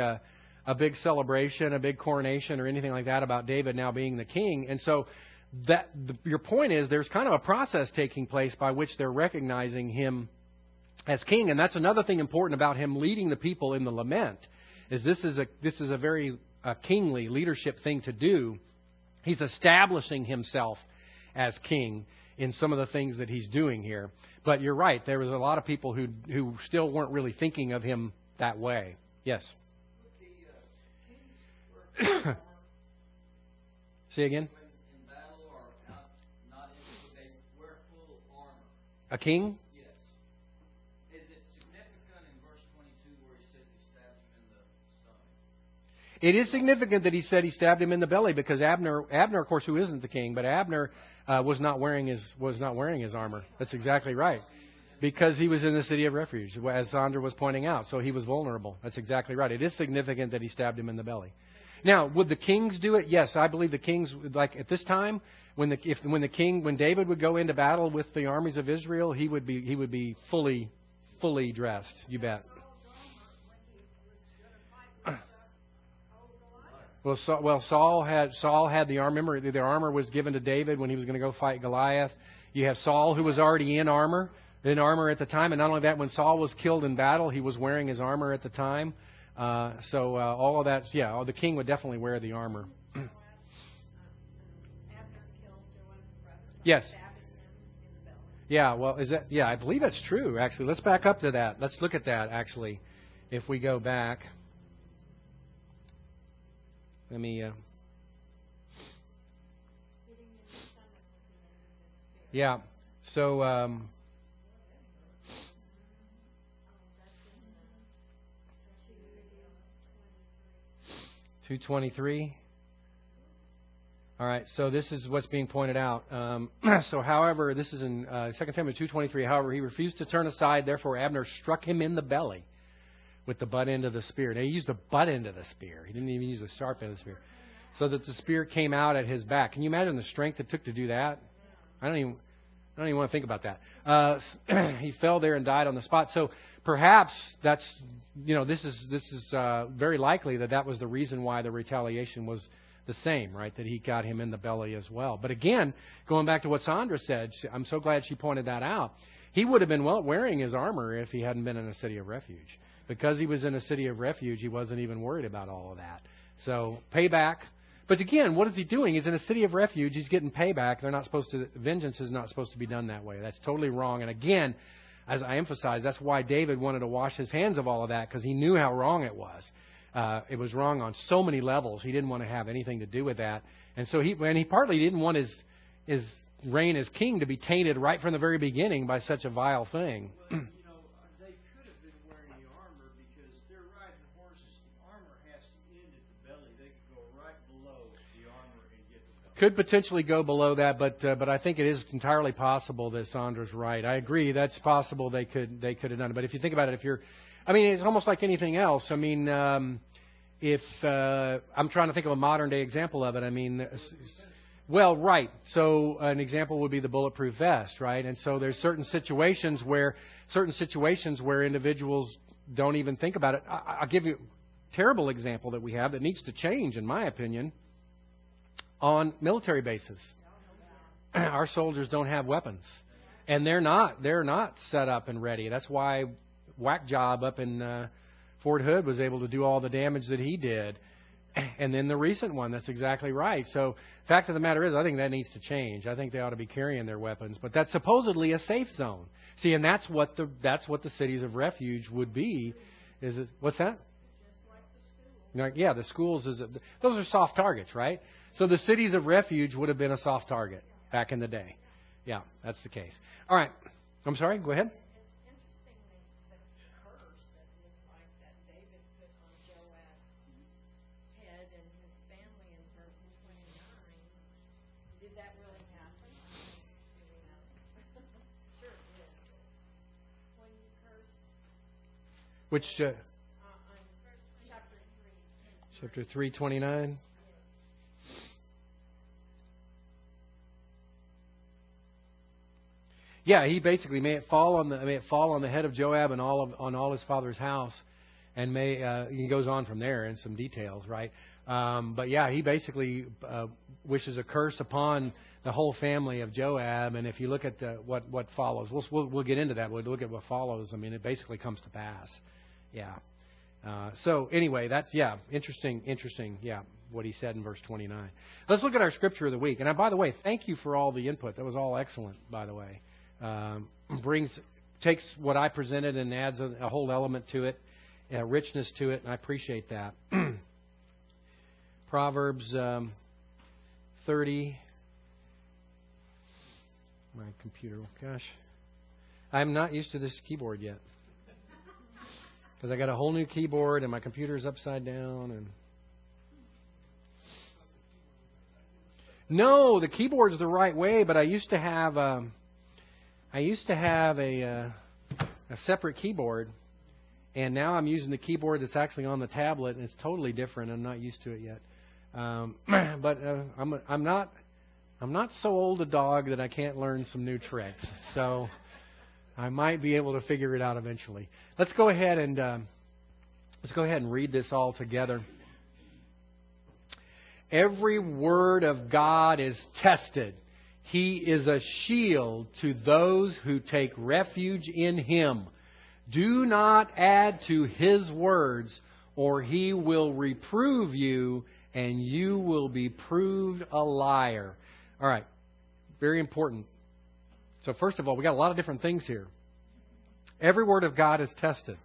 big celebration, a big coronation or anything like that about David now being the king. And so your point is, there's kind of a process taking place by which they're recognizing him as king. And that's another thing important about him leading the people in the lament, is this is a very kingly leadership thing to do. He's establishing himself as king in some of the things that he's doing here. But you're right, there was a lot of people who still weren't really thinking of him that way. Yes? Say again? In battle or not in, they wear full armor. A king? Yes. Is it significant in verse 22 where he says he stabbed him in the stomach? It is significant that he said he stabbed him in the belly, because Abner, of course, who isn't the king, but Abner was not wearing his armor. That's exactly right, because he was in the city of refuge, as Sandra was pointing out. So he was vulnerable. That's exactly right. It is significant that he stabbed him in the belly. Now, would the kings do it? Yes, I believe the kings, like at this time, when David would go into battle with the armies of Israel, he would be fully dressed. You bet. Well, Saul had the armor. Remember, the armor was given to David when he was going to go fight Goliath. You have Saul, who was already in armor at the time, and not only that, when Saul was killed in battle, he was wearing his armor at the time. So all of that, yeah, the king would definitely wear the armor. Abner killed Joab's brother by Yes. stabbing him in the belly. Yeah, well, yeah, I believe that's true, actually. Let's back up to that. Let's look at that, actually, if we go back. Let me... Hitting him in the stomach with the spear. Yeah, so... That's in 2:23. All right, so this is what's being pointed out. So, however, this is in 2 Timothy 2:23. However, he refused to turn aside. Therefore, Abner struck him in the belly with the butt end of the spear. Now, he used the butt end of the spear. He didn't even use the sharp end of the spear. So that the spear came out at his back. Can you imagine the strength it took to do that? I don't even want to think about that. He fell there and died on the spot. So perhaps that's, this is very likely that was the reason why the retaliation was the same, right? That he got him in the belly as well. But again, going back to what Sandra said, I'm so glad she pointed that out. He would have been wearing his armor if he hadn't been in a city of refuge. Because he was in a city of refuge, he wasn't even worried about all of that. So, payback. But again, what is he doing? He's in a city of refuge. He's getting payback. Vengeance is not supposed to be done that way. That's totally wrong. And again, as I emphasize, that's why David wanted to wash his hands of all of that, because he knew how wrong it was. It was wrong on so many levels. He didn't want to have anything to do with that. And so he partly didn't want his reign as king to be tainted right from the very beginning by such a vile thing. Well, they could have been wearing the armor because they're riding horses. The armor has to end at the belly. They could go right below the armor and get the belly. Could potentially go below that, but I think it is entirely possible that Sandra's right. I agree, that's possible they could have done it. But if you think about it, it's almost like anything else. I mean, if I'm trying to think of a modern day example of it. Well, right. So an example would be the bulletproof vest, right? And so there's certain situations where individuals don't even think about it. I'll give you a terrible example that we have that needs to change, in my opinion, on military bases. Our soldiers don't have weapons, and they're not set up and ready. That's why Whack Job up in Fort Hood was able to do all the damage that he did. And then the recent one, that's exactly right. So, fact of the matter is, I think that needs to change. I think they ought to be carrying their weapons. But that's supposedly a safe zone. See, and that's what the cities of refuge would be. Is it? What's that? Yeah, the schools those are soft targets, right? So the cities of refuge would have been a soft target back in the day. Yeah, that's the case. All right. I'm sorry. Go ahead. Which chapter 3:29. Yeah, he basically may it fall on the head of Joab and on all his father's house, and he goes on from there in some details, right? But yeah, he basically wishes a curse upon the whole family of Joab, and if you look at what follows, we'll get into that. We'll look at what follows. I mean, it basically comes to pass. Yeah. So anyway, that's interesting. Yeah, what he said in verse 29. Let's look at our scripture of the week. And by the way, thank you for all the input. That was all excellent, by the way. Takes what I presented and adds a whole element to it, richness to it, and I appreciate that. Proverbs 30. My computer, gosh. I'm not used to this keyboard yet. Because I got a whole new keyboard and my computer's upside down. And no, the keyboard's the right way, but I used to have a separate keyboard, and now I'm using the keyboard that's actually on the tablet, and it's totally different. I'm not used to it yet. But I'm not so old a dog that I can't learn some new tricks. So I might be able to figure it out eventually. Let's go ahead and read this all together. Every word of God is tested. He is a shield to those who take refuge in Him. Do not add to His words, or He will reprove you, and you will be proved a liar. All right, very important. So first of all, we got a lot of different things here. Every word of God is tested.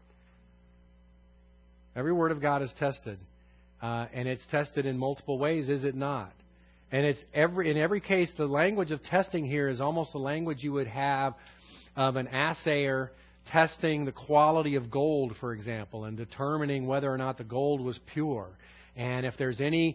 Every word of God is tested. And it's tested in multiple ways, is it not? And in every case, the language of testing here is almost the language you would have of an assayer testing the quality of gold, for example, and determining whether or not the gold was pure. And if there's any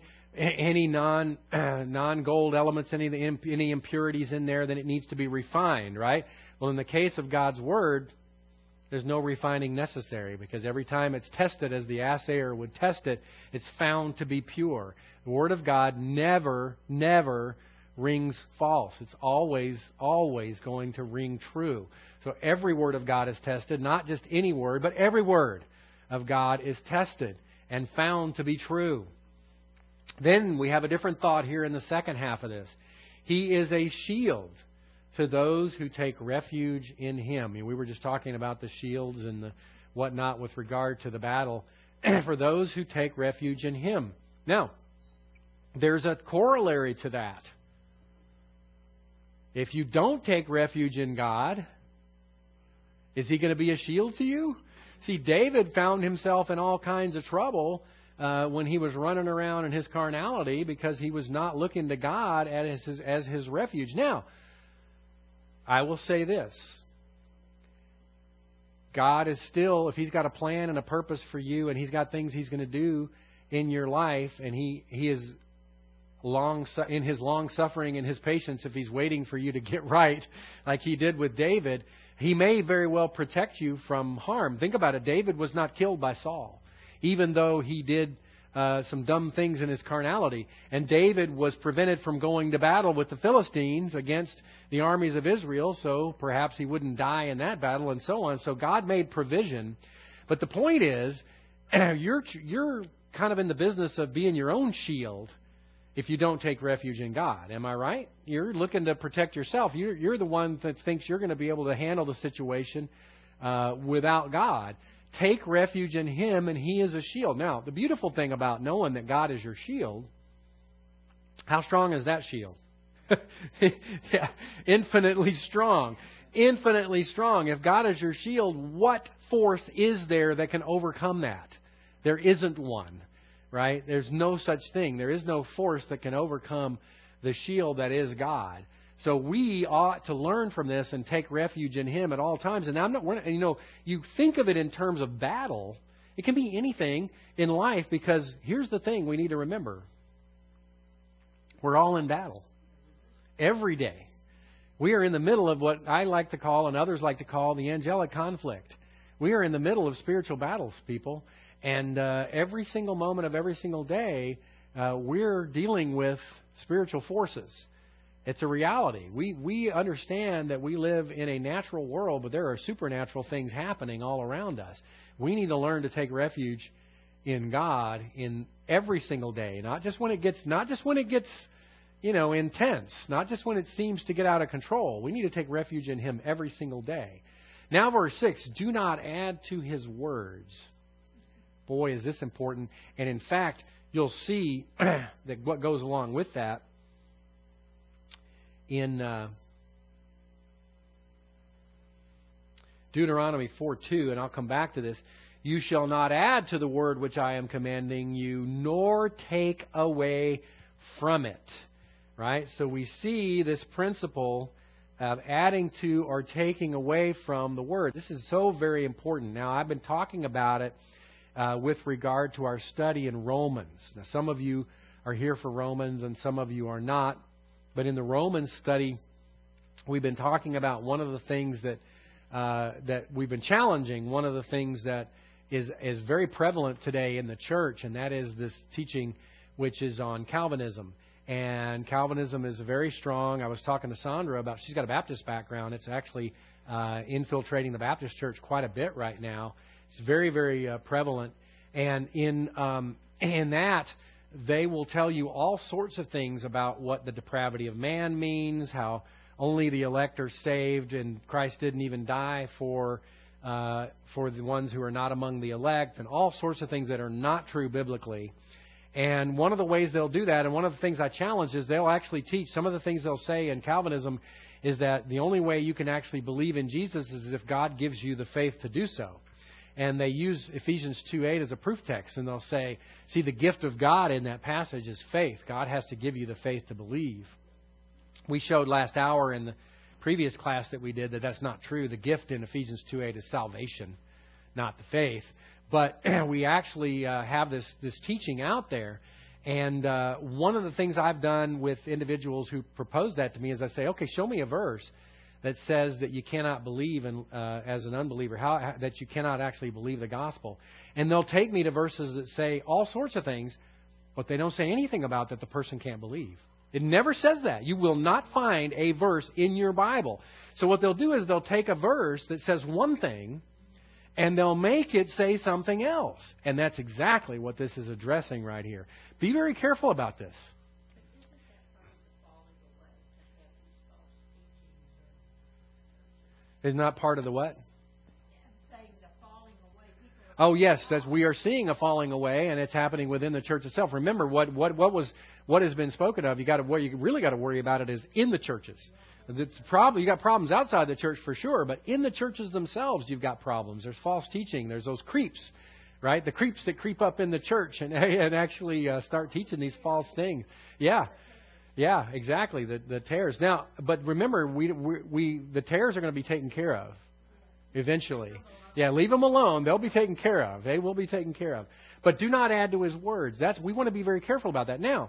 non-gold elements, any impurities in there, then it needs to be refined, right? Well, in the case of God's Word, there's no refining necessary, because every time it's tested as the assayer would test it, it's found to be pure. The Word of God never rings false. It's always going to ring true. So every word of God is tested, not just any word, but every word of God is tested and found to be true. Then we have a different thought here in the second half of this. He is a shield to those who take refuge in Him. I mean, we were just talking about the shields and the whatnot with regard to the battle. For those who take refuge in Him. Now, there's a corollary to that. If you don't take refuge in God, is He going to be a shield to you? See, David found himself in all kinds of trouble when he was running around in his carnality because he was not looking to God as his refuge. Now, I will say this. God is still, if He's got a plan and a purpose for you and He's got things He's going to do in your life, and He is in His long suffering and His patience, if He's waiting for you to get right like He did with David, He may very well protect you from harm. Think about it. David was not killed by Saul, even though he did some dumb things in his carnality. And David was prevented from going to battle with the Philistines against the armies of Israel, so perhaps he wouldn't die in that battle and so on. So God made provision. But the point is, you're kind of in the business of being your own shield if you don't take refuge in God. Am I right? You're looking to protect yourself. You're the one that thinks you're going to be able to handle the situation without God. Take refuge in Him, and He is a shield. Now, the beautiful thing about knowing that God is your shield, how strong is that shield? Yeah, infinitely strong. Infinitely strong. If God is your shield, what force is there that can overcome that? There isn't one, right? There's no such thing. There is no force that can overcome the shield that is God. So we ought to learn from this and take refuge in Him at all times. And you think of it in terms of battle. It can be anything in life, because here's the thing we need to remember. We're all in battle. Every day. We are in the middle of what I like to call, and others like to call, the angelic conflict. We are in the middle of spiritual battles, people. And every single moment of every single day, we're dealing with spiritual forces. It's a reality. We understand that we live in a natural world, but there are supernatural things happening all around us. We need to learn to take refuge in God in every single day, not just when it gets intense, not just when it seems to get out of control. We need to take refuge in Him every single day. Now, verse 6, do not add to His words. Boy, is this important. And in fact, you'll see that what goes along with that in Deuteronomy 4:2, and I'll come back to this. You shall not add to the word which I am commanding you, nor take away from it. Right? So we see this principle of adding to or taking away from the word. This is so very important. Now, I've been talking about it with regard to our study in Romans. Now, some of you are here for Romans and some of you are not. But in the Romans study, we've been talking about one of the things that we've been challenging, one of the things that is very prevalent today in the church, and that is this teaching which is on Calvinism. And Calvinism is very strong. I was talking to Sandra about, she's got a Baptist background. It's actually infiltrating the Baptist church quite a bit right now. It's very, very prevalent. And in that, they will tell you all sorts of things about what the depravity of man means, how only the elect are saved, and Christ didn't even die for the ones who are not among the elect, and all sorts of things that are not true biblically. And one of the ways they'll do that, and one of the things I challenge, is they'll actually teach, some of the things they'll say in Calvinism is that the only way you can actually believe in Jesus is if God gives you the faith to do so. And they use Ephesians 2:8 as a proof text, and they'll say, see, the gift of God in that passage is faith. God has to give you the faith to believe. We showed last hour in the previous class that we did that that's not true. The gift in Ephesians 2:8 is salvation, not the faith. But we actually have this teaching out there. And one of the things I've done with individuals who propose that to me is I say, okay, show me a verse that says that you cannot believe as an unbeliever, that you cannot actually believe the gospel. And they'll take me to verses that say all sorts of things, but they don't say anything about that the person can't believe. It never says that. You will not find a verse in your Bible. So what they'll do is they'll take a verse that says one thing, and they'll make it say something else. And that's exactly what this is addressing right here. Be very careful about this. Is not part of the what? I'm saying the falling away. People are Oh yes, we are seeing a falling away, and it's happening within the church itself. Remember what has been spoken of. You really got to worry about it is in the churches. You got problems outside the church for sure, but in the churches themselves, you've got problems. There's false teaching. There's those creeps, right? The creeps that creep up in the church and actually start teaching these false things. Yeah, exactly. The tares. Now, but remember, the tares are going to be taken care of eventually. Yeah, leave them alone. They'll be taken care of. They will be taken care of. But do not add to His words. We want to be very careful about that. Now,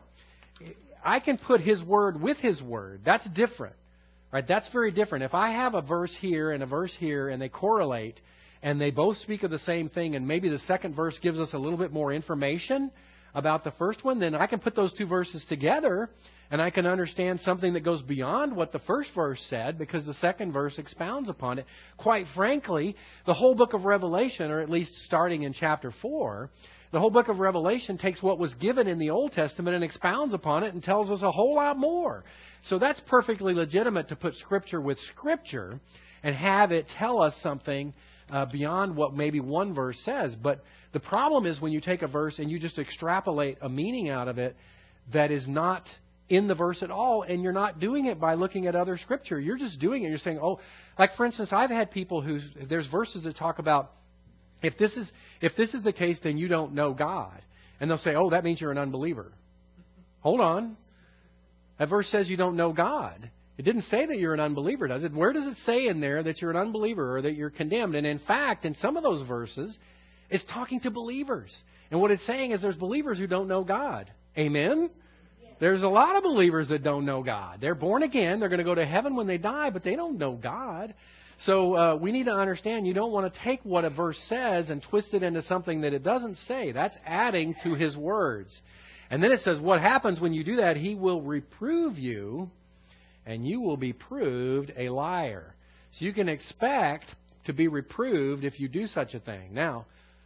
I can put His word with His word. That's different. Right? That's very different. If I have a verse here and a verse here and they correlate and they both speak of the same thing and maybe the second verse gives us a little bit more information about the first one, then I can put those two verses together and I can understand something that goes beyond what the first verse said because the second verse expounds upon it. Quite frankly, the whole book of Revelation, or at least starting in chapter 4, the whole book of Revelation takes what was given in the Old Testament and expounds upon it and tells us a whole lot more. So that's perfectly legitimate to put Scripture with Scripture and have it tell us something beyond what maybe one verse says. But the problem is when you take a verse and you just extrapolate a meaning out of it that is not in the verse at all, and you're not doing it by looking at other Scripture. You're just doing it. You're saying, oh, like for instance, I've had people there's verses that talk about if this is the case, then you don't know God. And they'll say, oh, that means you're an unbeliever. Hold on. That verse says you don't know God. It didn't say that you're an unbeliever, does it? Where does it say in there that you're an unbeliever or that you're condemned? And in fact, in some of those verses, it's talking to believers. And what it's saying is there's believers who don't know God. Amen? There's a lot of believers that don't know God. They're born again. They're going to go to heaven when they die, but they don't know God. So we need to understand you don't want to take what a verse says and twist it into something that it doesn't say. That's adding to His words. And then it says what happens when you do that, He will reprove you and you will be proved a liar. So you can expect to be reproved if you do such a thing. Now,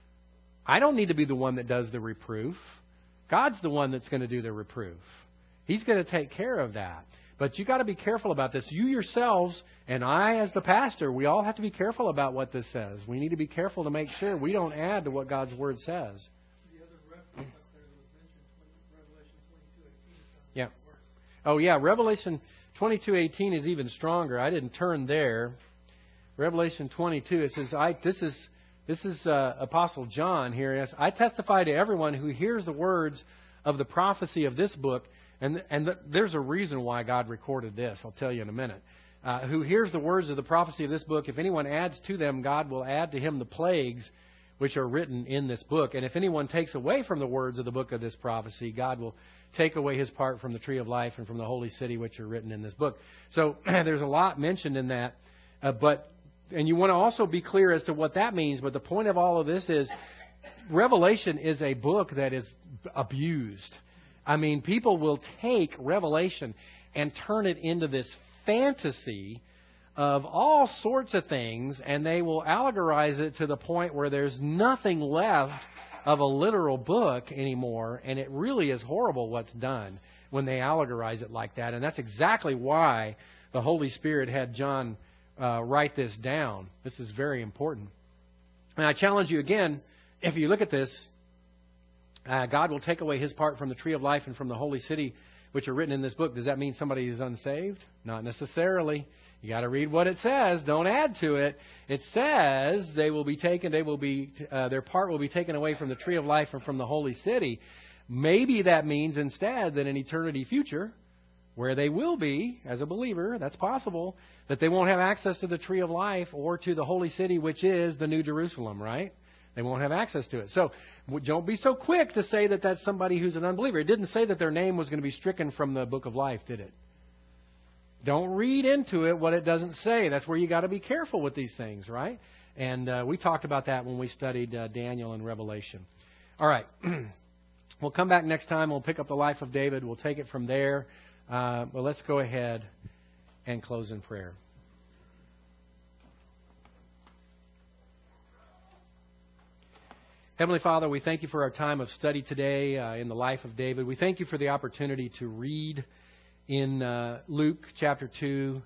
I don't need to be the one that does the reproof. God's the one that's going to do the reproof. He's going to take care of that. But you got to be careful about this. You yourselves and I as the pastor, we all have to be careful about what this says. We need to be careful to make sure we don't add to what God's Word says. The other reference up there that was mentioned, Revelation 22:18. Yeah. Oh, yeah. Revelation 22:18 is even stronger. I didn't turn there. Revelation 22, it says, This is Apostle John here. Yes, I testify to everyone who hears the words of the prophecy of this book, and there's a reason why God recorded this. I'll tell you in a minute. Who hears the words of the prophecy of this book, if anyone adds to them, God will add to him the plagues which are written in this book. And if anyone takes away from the words of the book of this prophecy, God will take away his part from the tree of life and from the holy city which are written in this book. So there's a lot mentioned in that, and you want to also be clear as to what that means. But the point of all of this is Revelation is a book that is abused. I mean, people will take Revelation and turn it into this fantasy of all sorts of things, and they will allegorize it to the point where there's nothing left of a literal book anymore, and it really is horrible what's done when they allegorize it like that. And that's exactly why the Holy Spirit had John write this down. This is very important. And I challenge you again, if you look at this, God will take away his part from the tree of life and from the holy city which are written in this book. Does that mean somebody is unsaved? Not necessarily. You got to read what it says. Don't add to it. It says they will be taken. Their part will be taken away from the tree of life and from the holy city. Maybe that means instead that in eternity future, where they will be as a believer, that's possible, that they won't have access to the tree of life or to the holy city, which is the New Jerusalem, right? They won't have access to it. So don't be so quick to say that that's somebody who's an unbeliever. It didn't say that their name was going to be stricken from the book of life, did it? Don't read into it what it doesn't say. That's where you got to be careful with these things, right? And we talked about that when we studied Daniel and Revelation. All right. We'll come back next time. We'll pick up the life of David. We'll take it from there. But let's go ahead and close in prayer. Heavenly Father, we thank you for our time of study today in the life of David. We thank you for the opportunity to read in Luke chapter 2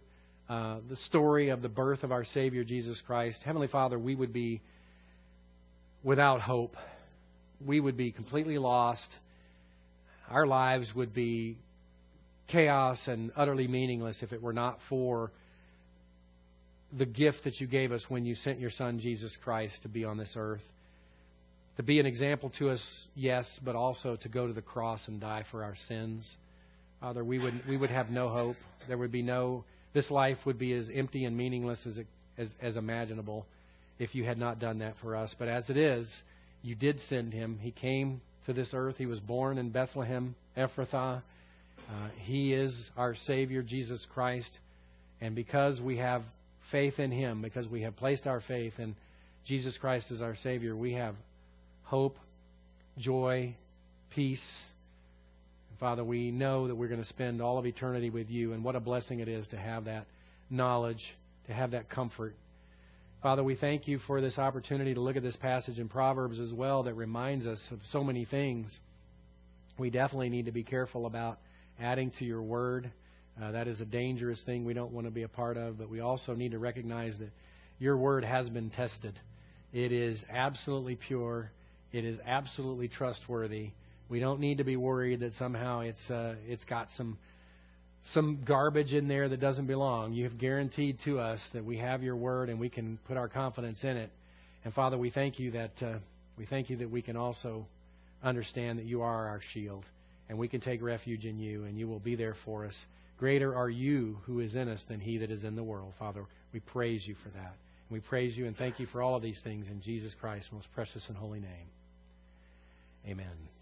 the story of the birth of our Savior, Jesus Christ, Heavenly Father, we would be without hope. We would be completely lost. Our lives would be chaos and utterly meaningless if it were not for the gift that you gave us when you sent your Son, Jesus Christ, to be on this earth. To be an example to us, yes, but also to go to the cross and die for our sins. Father, we would have no hope. There would be no... This life would be as empty and meaningless as imaginable if you had not done that for us. But as it is, you did send Him. He came to this earth. He was born in Bethlehem, Ephrathah. He is our Savior, Jesus Christ. And because we have faith in Him, because we have placed our faith in Jesus Christ as our Savior, we have hope, joy, peace. Father, we know that we're going to spend all of eternity with You, and what a blessing it is to have that knowledge, to have that comfort. Father, we thank You for this opportunity to look at this passage in Proverbs as well that reminds us of so many things. We definitely need to be careful about adding to Your Word. That is a dangerous thing we don't want to be a part of, but we also need to recognize that Your Word has been tested. It is absolutely pure. It is absolutely trustworthy. We don't need to be worried that somehow it's got some garbage in there that doesn't belong. You have guaranteed to us that we have Your Word and we can put our confidence in it. And Father, we thank You that we can also understand that You are our shield, and we can take refuge in You, and You will be there for us. Greater are You who is in us than he that is in the world. Father, we praise You for that. And we praise You and thank You for all of these things in Jesus Christ's most precious and holy name. Amen.